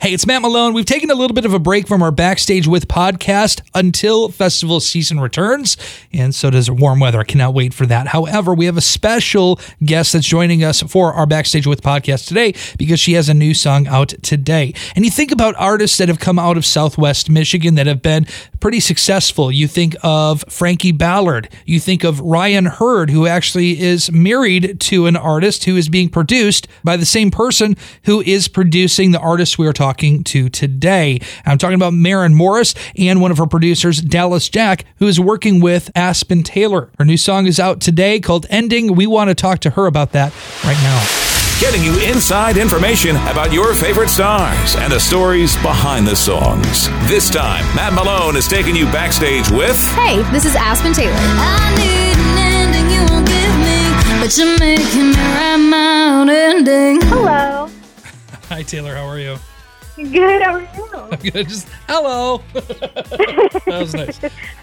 Hey, it's Matt Malone. We've taken a little bit of a break from our Backstage with podcast until festival season returns, and so does warm weather. I cannot wait for that. However, we have a special guest that's joining us for our Backstage with podcast today because she has a new song out today. And you think about artists that have come out of Southwest Michigan that have been pretty successful. You think of Frankie Ballard. You think of Ryan Hurd, who actually is married to an artist who is being produced by the same person who is producing the artist we are talking to today. I'm talking about Maren Morris and one of her producers, Dallas Jack, who is working with Aspen Taylor. Her new song is out today called Ending. We want to talk to her about that right now. Getting you inside information about your favorite stars and the stories behind the songs. This time, Matt Malone is taking you backstage with... Hey, this is Aspen Taylor. I need an ending you won't give me, but you're making me write my own ending. Hello. Hi, Taylor. How are you? Good, how are you? I'm good. Just hello. That was nice.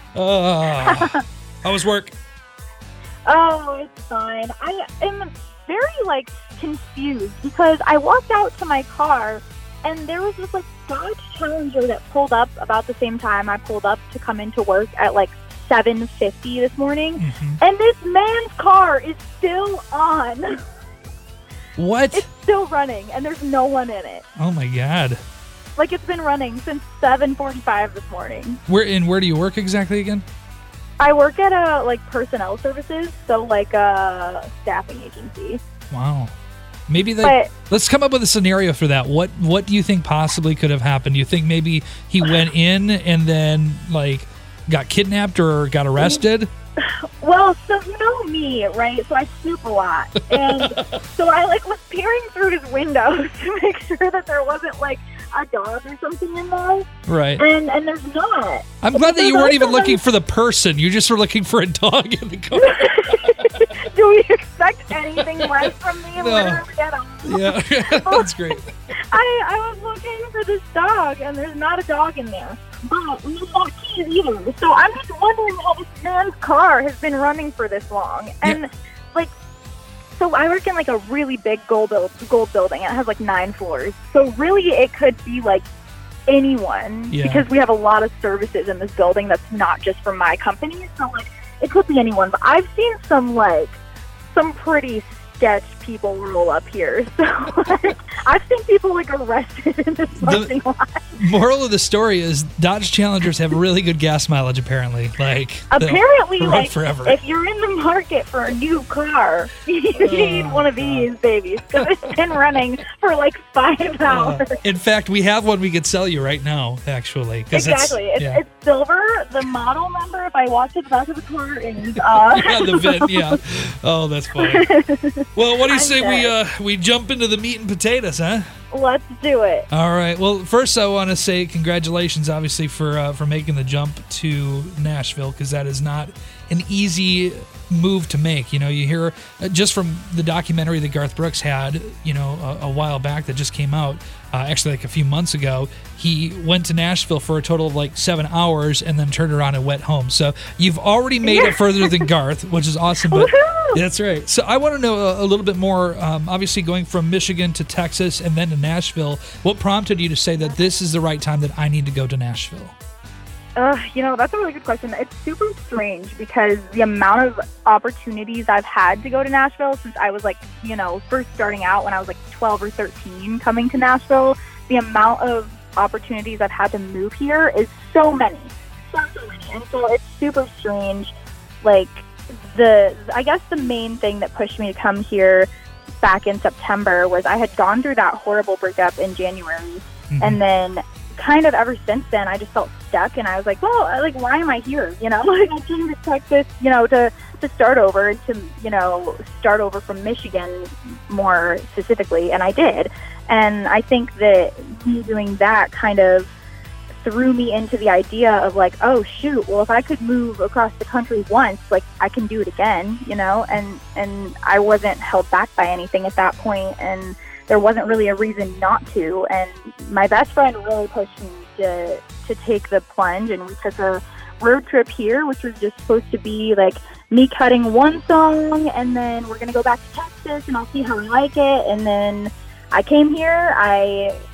How was work? Oh, it's fine. I am very, confused because I walked out to my car and there was this, Dodge Challenger that pulled up about the same time I pulled up to come into work at, 7:50 this morning. Mm-hmm. And this man's car is still on. What? It's still running, and there's no one in it. Oh, my God. It's been running since 7:45 this morning. Where do you work exactly again? I work at a, personnel services, so, a staffing agency. Wow. Maybe let's come up with a scenario for that. What do you think possibly could have happened? Do you think maybe he went in and then, got kidnapped or got arrested? Well, so you know me, right? So I snoop a lot. And so I, was peering through his windows to make sure that there wasn't, a dog or something in there. Right. And there's not. I'm glad that you weren't even looking for the person. You just were looking for a dog in the car. Do we expect anything less from me? No. Yeah, that's great. I was looking for this dog, and there's not a dog in there. But we don't have keys either. So I'm just wondering how this man's car has been running for this long. And, so I work in, a really big gold building. It has, 9 floors. So really it could be, anyone. Yeah. Because we have a lot of services in this building that's not just from my company. So, it could be anyone. But I've seen some pretty sketch people roll up here. So, I've seen people, arrested in this parking lot. Moral of the story is Dodge Challengers have really good gas mileage, apparently. Apparently, forever. If you're in the market for a new car, you need one of these babies because it's been running for 5 hours. In fact, we have one we could sell you right now, actually. Exactly. It's silver. The model number, if I walk to the back of the car, is... yeah, the VIN, yeah. Oh, that's funny. Well, what do you say we jump into the meat and potatoes, huh? Let's do it. All right. Well, first I want to say congratulations, obviously, for making the jump to Nashville, because that is not an easy move to make. You hear just from the documentary that Garth Brooks had, a while back that just came out, actually a few months ago. He went to Nashville for a total of 7 hours and then turned around and went home. So you've already made it further than Garth, which is awesome. But that's right. So I want to know a little bit more, obviously going from Michigan to Texas and then to Nashville. What prompted you to say that this is the right time that I need to go to Nashville? That's a really good question. It's super strange because the amount of opportunities I've had to go to Nashville since I was first starting out when I was 12 or 13 coming to Nashville, the amount of opportunities I've had to move here is so many. So many. And so it's super strange. I guess the main thing that pushed me to come here back in September was I had gone through that horrible breakup in January. Mm-hmm. And then kind of ever since then, I just felt stuck, and I was why am I here? I came to Texas, to start over, start over from Michigan more specifically, and I did. And I think that me doing that kind of threw me into the idea of oh shoot, well if I could move across the country once, I can do it again, and I wasn't held back by anything at that point, and there wasn't really a reason not to. And my best friend really pushed me to take the plunge, and we took a road trip here, which was just supposed to be me cutting one song, and then we're going to go back to Texas, and I'll see how I like it. And then I came here, I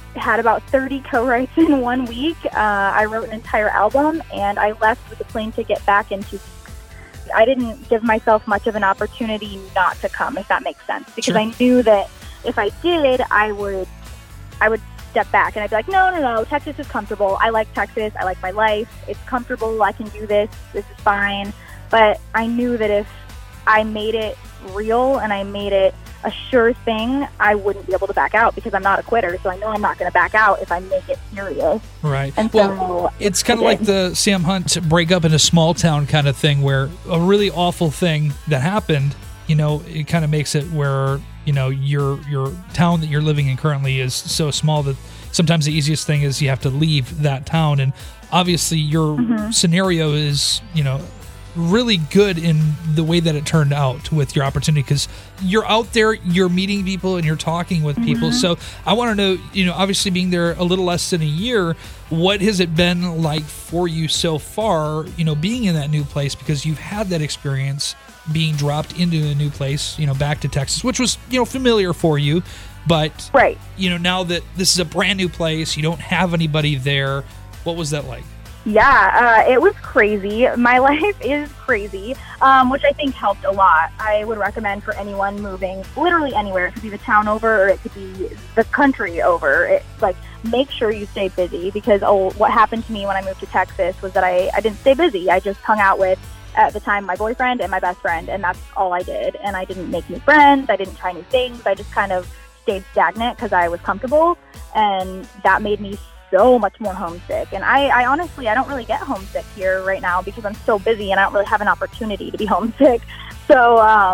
had about 30 co-writes in 1 week. I wrote an entire album, and I left with a plane ticket back in 2 weeks. I didn't give myself much of an opportunity not to come, if that makes sense, because Sure. I knew that if I did, I would step back and I'd be like, no, Texas is comfortable. I like Texas. I like my life. It's comfortable. I can do this. This is fine. But I knew that if I made it real and I made it a sure thing, I wouldn't be able to back out, because I'm not a quitter. So I know I'm not going to back out if I make it serious. Right. And Well, so it's kind of I like did. the Sam Hunt breakup in a small town kind of thing, where a really awful thing that happened, it kind of makes it where, your town that you're living in currently is so small that sometimes the easiest thing is you have to leave that town. And obviously your scenario is, really good in the way that it turned out with your opportunity, because you're out there, you're meeting people, and you're talking with people. So I want to know, obviously being there a little less than a year, what has it been like for you so far, being in that new place, because you've had that experience being dropped into a new place, back to Texas, which was, familiar for you. But, Right. Now that this is a brand new place, you don't have anybody there. What was that like? Yeah, it was crazy. My life is crazy, which I think helped a lot. I would recommend for anyone moving literally anywhere. It could be the town over, or it could be the country over. Make sure you stay busy, because what happened to me when I moved to Texas was that I didn't stay busy. I just hung out with, at the time, my boyfriend and my best friend, and that's all I did. And I didn't make new friends. I didn't try new things. I just kind of stayed stagnant because I was comfortable, and that made me so much more homesick. And I honestly, I don't really get homesick here right now because I'm so busy and I don't really have an opportunity to be homesick. So,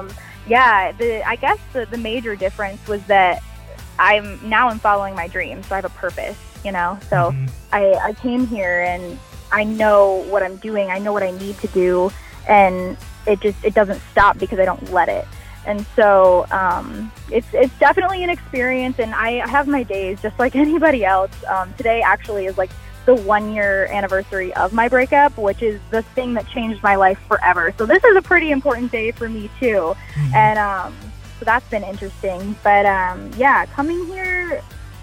I guess the major difference was that I'm following my dreams. So I have a purpose, So I came here and I know what I'm doing. I know what I need to do, and it doesn't stop because I don't let it. And so it's definitely an experience, and I have my days just like anybody else. Today actually is like the 1-year anniversary of my breakup, which is the thing that changed my life forever. So this is a pretty important day for me too. And so that's been interesting. But coming here,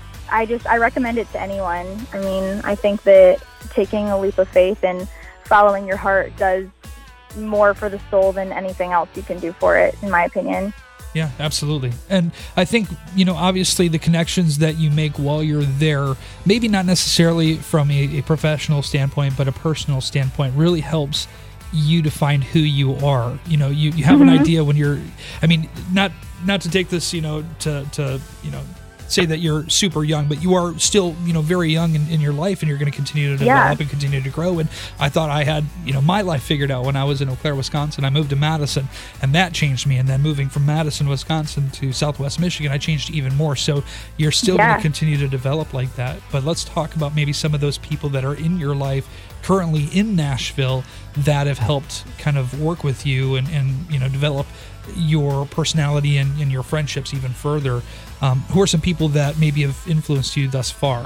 I recommend it to anyone. I mean, I think that taking a leap of faith and following your heart does more for the soul than anything else you can do for it, in my opinion. Yeah, absolutely. And I think, obviously the connections that you make while you're there, maybe not necessarily from a professional standpoint, but a personal standpoint, really helps you to find who you are. You have an idea when you're, not to take this, to say that you're super young, but you are still, very young in your life, and you're going to continue to develop and continue to grow. And I thought I had, my life figured out when I was in Eau Claire, Wisconsin. I moved to Madison, and that changed me. And then moving from Madison, Wisconsin to Southwest Michigan, I changed even more. So you're still going to continue to develop like that. But let's talk about maybe some of those people that are in your life currently in Nashville that have helped kind of work with you and develop your personality and your friendships even further. Who are some people that maybe have influenced you thus far?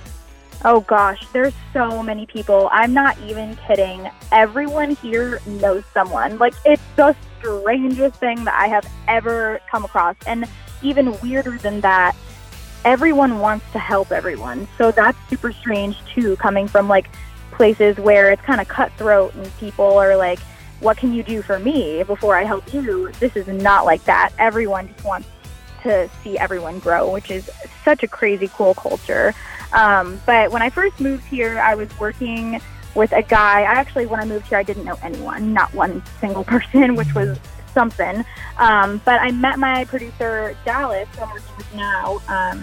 Oh gosh, there's so many people. I'm not even kidding. Everyone here knows someone. It's the strangest thing that I have ever come across. And even weirder than that, everyone wants to help everyone. So that's super strange too, coming from places where it's kind of cutthroat and people are like, what can you do for me before I help you? This is not like that. Everyone just wants to see everyone grow, which is such a crazy cool culture. But when I first moved here, I was working with a guy. When I moved here, I didn't know anyone, not one single person, which was something. But I met my producer, Dallas, who I'm working with now.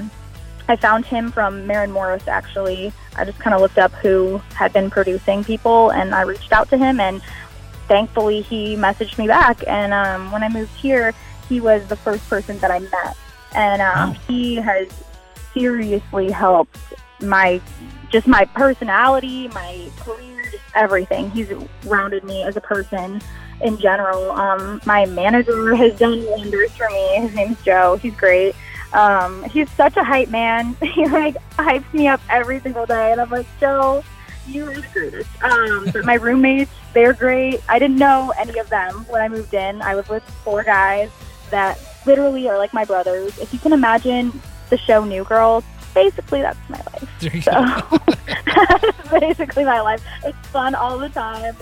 I found him from Maren Morris, actually. I just kind of looked up who had been producing people, and I reached out to him, and thankfully he messaged me back. And when I moved here, he was the first person that I met. And he has seriously helped my personality, my career, just everything. He's rounded me as a person in general. My manager has done wonders for me. His name's Joe. He's great. He's such a hype man. He hypes me up every single day, and I'm like, Joe, you are the greatest. But my roommates, they're great. I didn't know any of them when I moved in. I was with 4 guys that literally are like my brothers. If you can imagine the show New Girl, basically that's my life. There you So go. that's basically my life. It's fun all the time.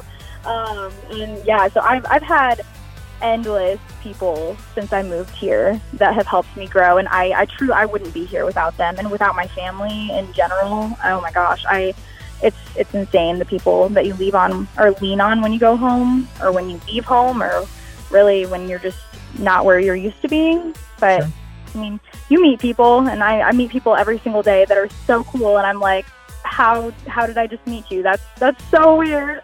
And yeah, so I've had endless people since I moved here that have helped me grow, and I wouldn't be here without them and without my family in general. Oh my gosh, it's insane, the people that you lean on when you go home or when you leave home, or really when you're just not where you're used to being. But Sure. I mean, you meet people, and I meet people every single day that are so cool, and I'm like, how did I just meet you? That's so weird.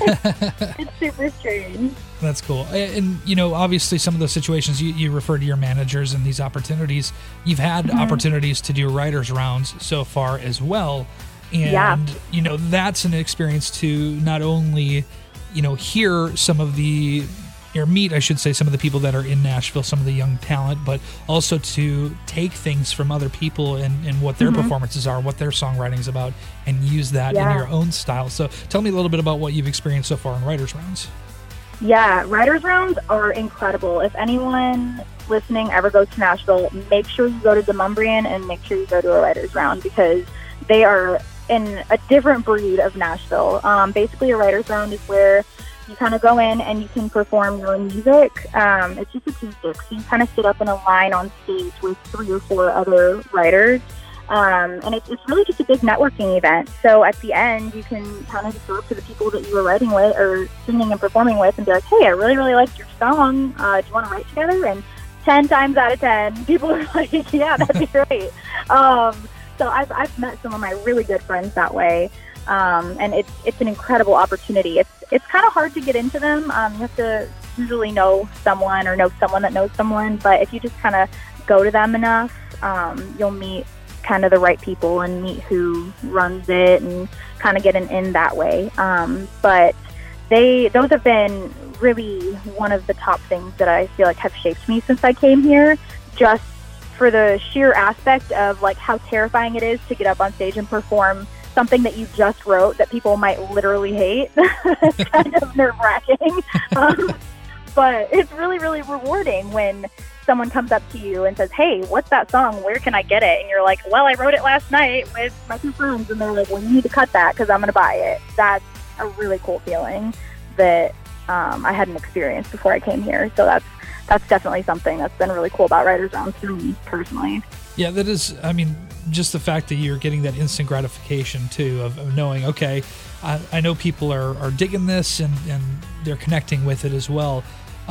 It's super strange. That's cool. And, obviously some of those situations you refer to your managers and these opportunities. You've had opportunities to do writers' rounds so far as well. And, that's an experience to not only, hear some of the, or meet, I should say, some of the people that are in Nashville, some of the young talent, but also to take things from other people and what their performances are, what their songwriting is about, and use that in your own style. So tell me a little bit about what you've experienced so far in writers' rounds. Yeah, writers' rounds are incredible. If anyone listening ever goes to Nashville, make sure you go to Demonbreun and make sure you go to a writers' round, because they are in a different breed of Nashville. Basically, a writers' round is where you kind of go in and you can perform your own music. It's just acoustic, so you kind of sit up in a line on stage with 3 or 4 other writers. And it's really just a big networking event. So at the end, you can kind of just go up to the people that you were writing with or singing and performing with and be like, hey, I really, really liked your song. Do you want to write together? And 10 times out of 10, people are like, yeah, that'd be great. So I've met some of my really good friends that way. And it's an incredible opportunity. It's kind of hard to get into them. You have to usually know someone or know someone that knows someone. But if you just kind of go to them enough, you'll meet kind of the right people and meet who runs it and kind of get an in that way. But those have been really one of the top things that I feel like have shaped me since I came here, just for the sheer aspect of like how terrifying it is to get up on stage and perform something that you just wrote that people might literally hate. It's kind of nerve-wracking. But it's really, really rewarding when someone comes up to you and says, hey, what's that song? Where can I get it? And you're like, well, I wrote it last night with my 2 friends. And they're like, well, you need to cut that because I'm going to buy it. That's a really cool feeling that I hadn't experienced before I came here. So that's definitely something that's been really cool about Writers Rounds for me personally. Yeah, that is, I mean, just the fact that you're getting that instant gratification too of knowing, okay, I know people are digging this and they're connecting with it as well.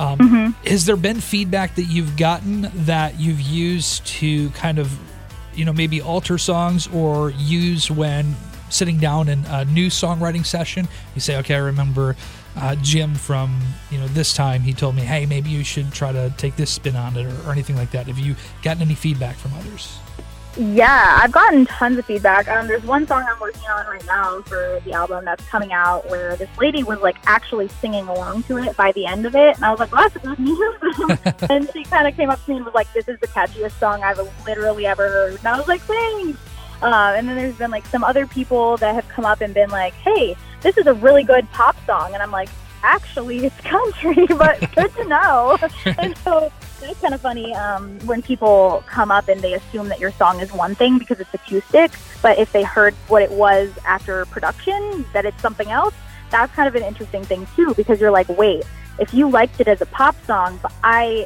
Has there been feedback that you've gotten that you've used to kind of, maybe alter songs or use when sitting down in a new songwriting session? You say, okay, I remember Jim from, this time he told me, hey, maybe you should try to take this spin on it or anything like that. Have you gotten any feedback from others? Yeah, I've gotten tons of feedback. There's one song I'm working on right now for the album that's coming out where this lady was like actually singing along to it by the end of it. And I was like, well, that's good news. And she kind of came up to me and was like, this is the catchiest song I've literally ever heard. And I was like, thanks. And then there's been like some other people that have come up and been like, hey, this is a really good pop song. And I'm like, actually, it's country, but good to know. And so it's kind of funny when people come up and they assume that your song is one thing because it's acoustic, but if they heard what it was after production, that it's something else. That's kind of an interesting thing too, because you're like, wait, if you liked it as a pop song, but I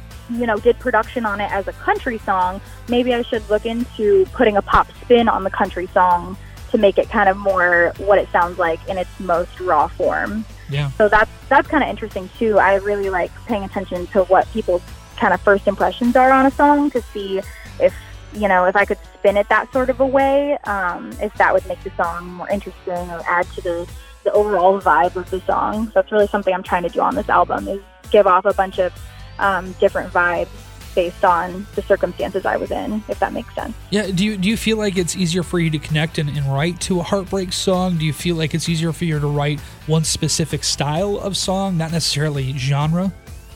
did production on it as a country song, maybe I should look into putting a pop spin on the country song to make it kind of more what it sounds like in its most raw form. Yeah. So that's kind of interesting too. I really like paying attention to what people's kind of first impressions are on a song to see if I could spin it that sort of a way, if that would make the song more interesting or add to the overall vibe of the song. So that's really something I'm trying to do on this album, is give off a bunch of different vibes based on the circumstances I was in, if that makes sense. Yeah. Do you feel like it's easier for you to connect and write to a heartbreak song? Do you feel like it's easier for you to write one specific style of song, not necessarily genre?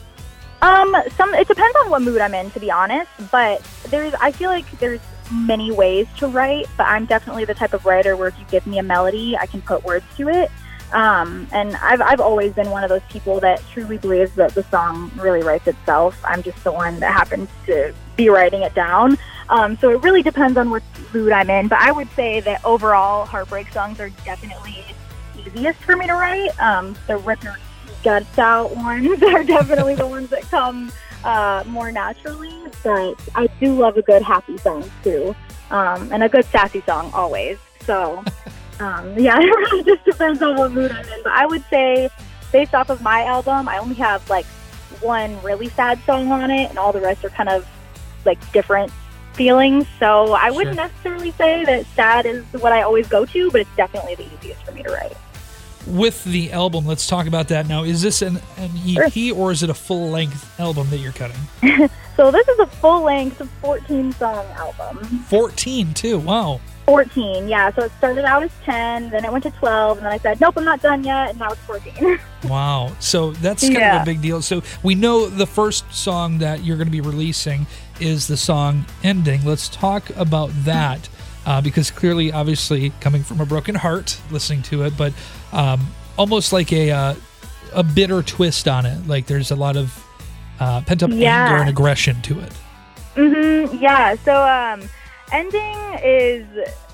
It depends on what mood I'm in, to be honest, but I feel like there's many ways to write, but I'm definitely the type of writer where if you give me a melody, I can put words to it. And I've always been one of those people that truly believes that the song really writes itself. I'm just the one that happens to be writing it down. So it really depends on what mood I'm in. But I would say that overall, heartbreak songs are definitely easiest for me to write. The rip your guts out ones are definitely the ones that come more naturally. But I do love a good happy song too, and a good sassy song always. So yeah, it really just depends on what mood I'm in. But I would say, based off of my album, I only have like one really sad song on it, and all the rest are kind of like different feelings. So I wouldn't necessarily say that sad is what I always go to, but it's definitely the easiest for me to write. With the album, let's talk about that now. Is this an EP or is it a full-length album that you're cutting? So this is a full-length 14-song album. 14 too, wow. 14, yeah. So it started out as 10, then it went to 12, and then I said, nope, I'm not done yet, and now it's 14. Wow. So that's kind of a big deal. So we know the first song that you're going to be releasing is the song Ending. Let's talk about that because clearly, obviously, coming from a broken heart, listening to it, but almost like a bitter twist on it. Like there's a lot of pent-up anger and aggression to it. Mm-hmm. Yeah. So Ending is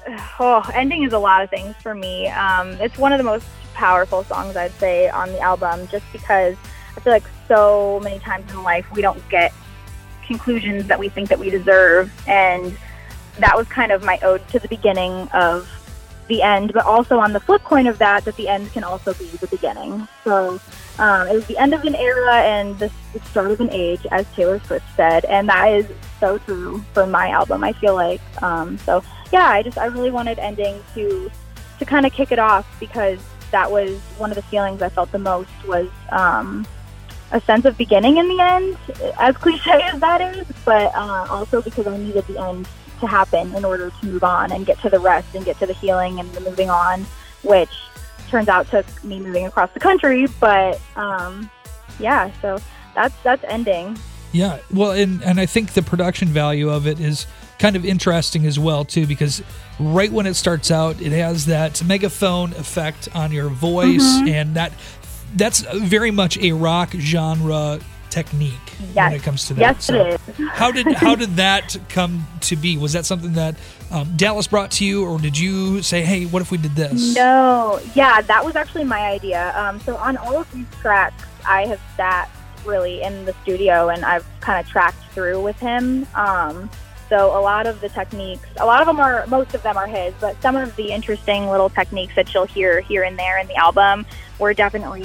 a lot of things for me. It's one of the most powerful songs, I'd say, on the album, just because I feel like so many times in life we don't get conclusions that we think that we deserve, and that was kind of my ode to the beginning of the end, but also on the flip coin of that the end can also be the beginning. So it was the end of an era and the start of an age, as Taylor Swift said, and that is so true for my album, I feel like. So yeah, I really wanted Ending to kind of kick it off, because that was one of the feelings I felt the most, was a sense of beginning in the end, as cliche as that is, but also because I needed the end to happen in order to move on and get to the rest and get to the healing and the moving on, which turns out took me moving across the country. But yeah, so that's Ending. Yeah, well, and I think the production value of it is kind of interesting as well too, because right when it starts out, it has that megaphone effect on your voice, and that's very much a rock genre technique when it comes to that. Yes, so it is. how did that come to be? Was that something that Dallas brought to you, or did you say, hey, what if we did this? No, yeah, that was actually my idea. So on all of these tracks, I have sat really in the studio and I've kind of tracked through with him. So a lot of the techniques, most of them are his, but some of the interesting little techniques that you'll hear here and there in the album were definitely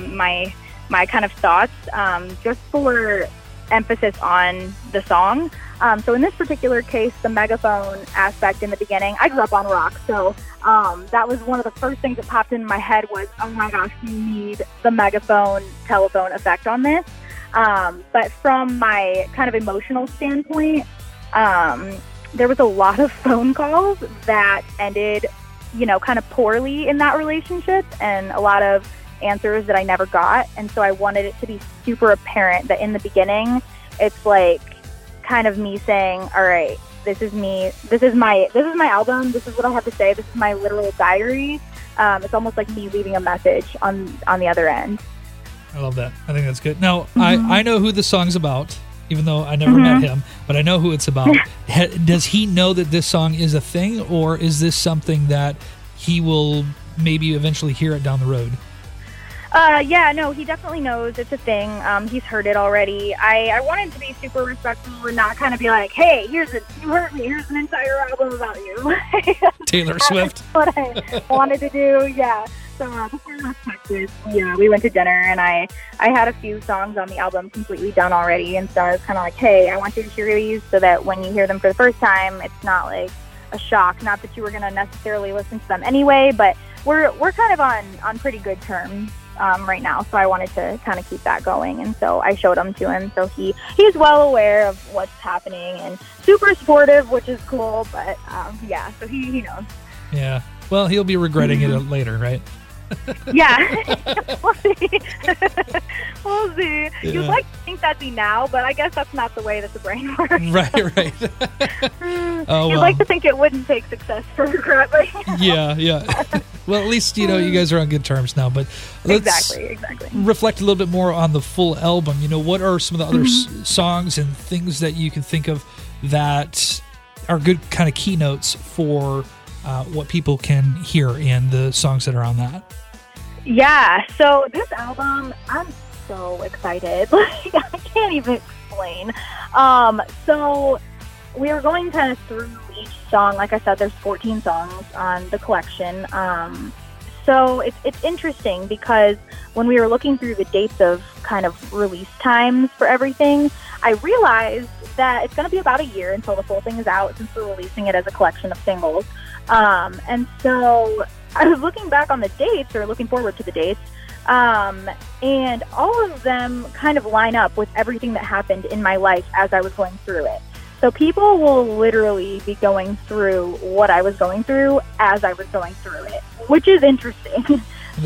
my kind of thoughts, just for emphasis on the song. So in this particular case, the megaphone aspect in the beginning, I grew up on rock, so that was one of the first things that popped into my head was, oh my gosh, you need the megaphone telephone effect on this. But from my kind of emotional standpoint, there was a lot of phone calls that ended, kind of poorly in that relationship, and a lot of answers that I never got. And so I wanted it to be super apparent that in the beginning, it's like kind of me saying, all right, this is me, this is my album, this is what I have to say, this is my literal diary. It's almost like me leaving a message on the other end. I love that. I think that's good. Now, I know who the song's about, even though I never met him, but I know who it's about. Does he know that this song is a thing, or is this something that he will maybe eventually hear it down the road? Yeah, no, he definitely knows it's a thing. He's heard it already. I wanted to be super respectful and not kind of be like, hey, you heard me, here's an entire album about you. Taylor Swift. That's what I wanted to do, yeah. So before we left Texas, we went to dinner, and I had a few songs on the album completely done already, and so I was kind of like, hey, I want you to hear these so that when you hear them for the first time, it's not like a shock. Not that you were going to necessarily listen to them anyway, but we're kind of on pretty good terms right now, so I wanted to kind of keep that going, and so I showed them to him, so he's well aware of what's happening and super supportive, which is cool. But yeah, so he knows. Yeah, well, he'll be regretting it later, right? Yeah, we'll see. We'll see. Yeah. You'd like to think that'd be now, but I guess that's not the way that the brain works. Right. You'd like to think it wouldn't take success for regret, but yeah. Well, at least you guys are on good terms now. But let's exactly reflect a little bit more on the full album. What are some of the other songs and things that you can think of that are good kind of keynotes for what people can hear and the songs that are on that? Yeah, so this album, I'm so excited. Like, I can't even explain. So we were going kind of through each song. Like I said, there's 14 songs on the collection. So it's interesting because when we were looking through the dates of kind of release times for everything, I realized that it's going to be about a year until the full thing is out, since we're releasing it as a collection of singles. And so I was looking back on the dates, or looking forward to the dates, and all of them kind of line up with everything that happened in my life as I was going through it. So people will literally be going through what I was going through as I was going through it, which is interesting.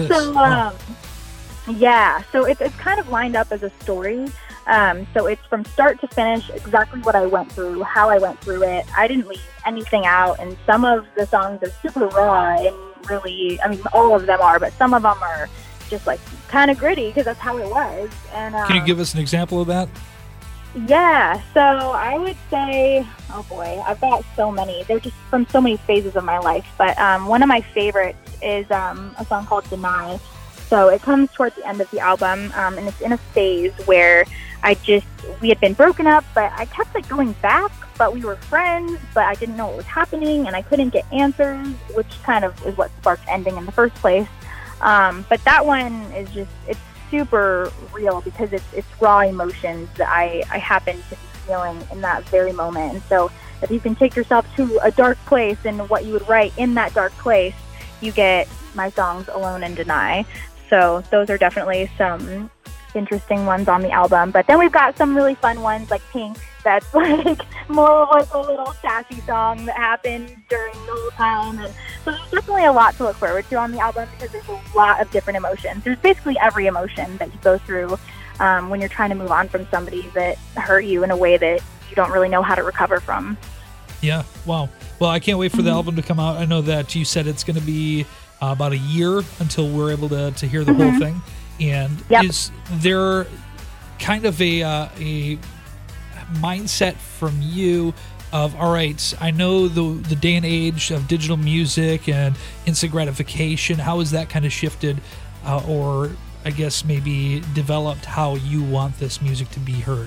Yeah, so it's kind of lined up as a story. So it's from start to finish, exactly what I went through, how I went through it. I didn't leave anything out, and some of the songs are super raw and really, I mean, all of them are, but some of them are just like kind of gritty because that's how it was. And can you give us an example of that? Yeah, so I would say, oh boy, I've got so many. They're just from so many phases of my life. But one of my favorites is a song called Deny. So it comes towards the end of the album, and it's in a phase where we had been broken up, but I kept like going back, but we were friends, but I didn't know what was happening, and I couldn't get answers, which kind of is what sparked ending in the first place. But that one is just, it's super real because it's raw emotions that I happen to be feeling in that very moment. And so if you can take yourself to a dark place and what you would write in that dark place, you get my songs Alone and Deny. So those are definitely some interesting ones on the album. But then we've got some really fun ones like Pink, that's like more of like a little sassy song that happened during the whole time. And so there's definitely a lot to look forward to on the album because there's a lot of different emotions. There's basically every emotion that you go through when you're trying to move on from somebody that hurt you in a way that you don't really know how to recover from. Yeah, wow. Well, I can't wait for the album to come out. I know that you said it's going to be about a year until we're able to hear the whole thing. And is there kind of a mindset from you of, all right, I know the day and age of digital music and instant gratification, how has that kind of shifted or I guess maybe developed how you want this music to be heard?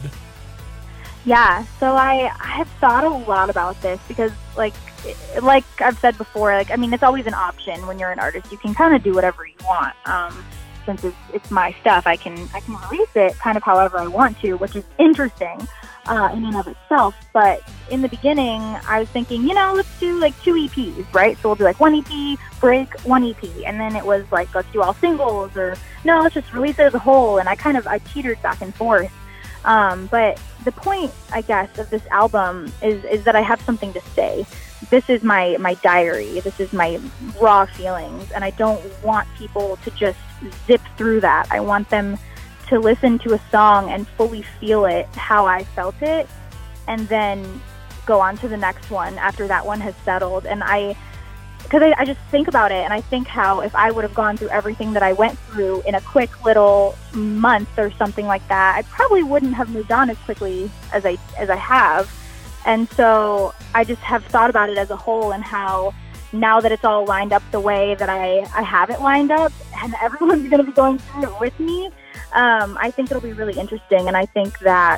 Yeah, so I have thought a lot about this because like I've said before, like, I mean, it's always an option when you're an artist. You can kind of do whatever you want. Since it's my stuff, I can release it kind of however I want to, which is interesting in and of itself. But in the beginning, I was thinking, let's do like 2 EPs, right? So we'll do like 1 EP, break, 1 EP. And then it was like, let's do all singles, or no, let's just release it as a whole. And I teetered back and forth. But the point, I guess, of this album is that I have something to say. This is my diary. This is my raw feelings. And I don't want people to just zip through that. I want them to listen to a song and fully feel it how I felt it, and then go on to the next one after that one has settled. And because I just think about it, and I think how if I would have gone through everything that I went through in a quick little month or something like that, I probably wouldn't have moved on as quickly as I have. And so I just have thought about it as a whole, and how now that it's all lined up the way that I have it lined up, and everyone's going to be going through it with me, I think it'll be really interesting. And I think that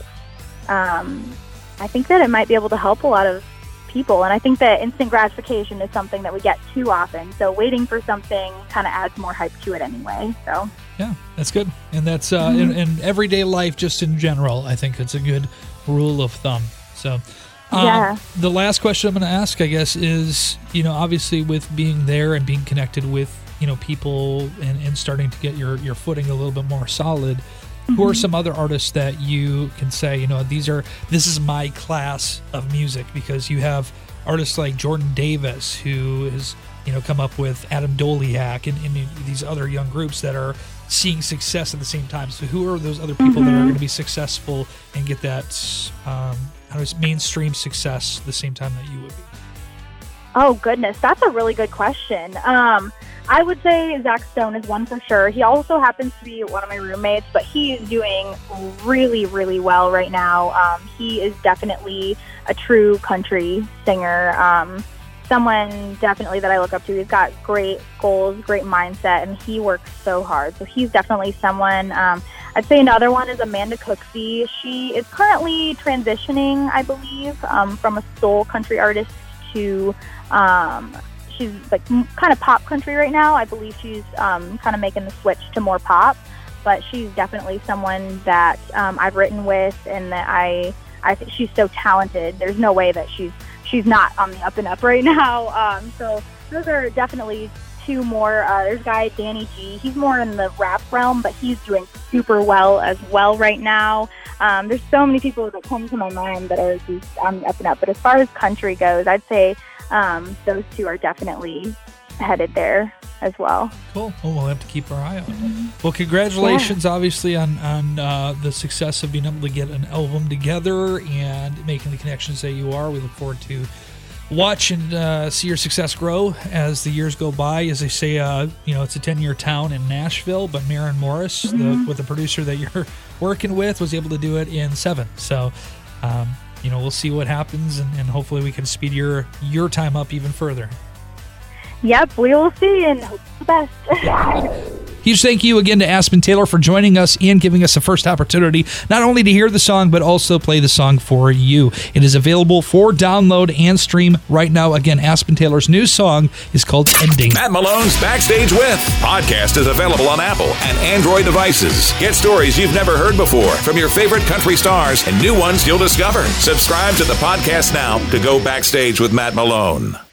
it might be able to help a lot of people. And I think that instant gratification is something that we get too often. So waiting for something kind of adds more hype to it anyway. So yeah, that's good. And that's in everyday life, just in general, I think it's a good rule of thumb. So the last question I'm going to ask, I guess, is, obviously with being there and being connected with, people and starting to get your footing a little bit more solid, who are some other artists that you can say, this is my class of music? Because you have artists like Jordan Davis, who has, come up with Adam Doliak and these other young groups that are seeing success at the same time. So who are those other people that are going to be successful and get that mainstream success the same time that you would be? Oh, goodness. That's a really good question. I would say Zach Stone is one for sure. He also happens to be one of my roommates, but he is doing really, really well right now. He is definitely a true country singer. Someone definitely that I look up to. He's got great goals, great mindset, and he works so hard. So he's definitely someone. I'd say another one is Amanda Cooksey. She is currently transitioning, I believe, from a soul country artist to she's like kind of pop country right now. I believe she's kind of making the switch to more pop, but she's definitely someone that I've written with, and that I think she's so talented. There's no way that she's not on the up and up right now. So those are definitely two more. There's a guy, Danny G. He's more in the rap realm, but he's doing super well as well right now. There's so many people that come to my mind that are just on the up and up. But as far as country goes, I'd say those two are definitely headed there as well. Cool. Well, we'll have to keep our eye on it. Well, congratulations, obviously, on the success of being able to get an album together and making the connections that you are. We look forward to watch and see your success grow as the years go by. As they say, it's a 10-year town in Nashville, but Maren Morris, with the producer that you're working with, was able to do it in 7. So, we'll see what happens, and hopefully we can speed your time up even further. Yep, we will see, and hope for the best. Huge thank you again to Aspen Taylor for joining us and giving us the first opportunity not only to hear the song, but also play the song for you. It is available for download and stream right now. Again, Aspen Taylor's new song is called Ending. Matt Malone's Backstage With podcast is available on Apple and Android devices. Get stories you've never heard before from your favorite country stars and new ones you'll discover. Subscribe to the podcast now to go backstage with Matt Malone.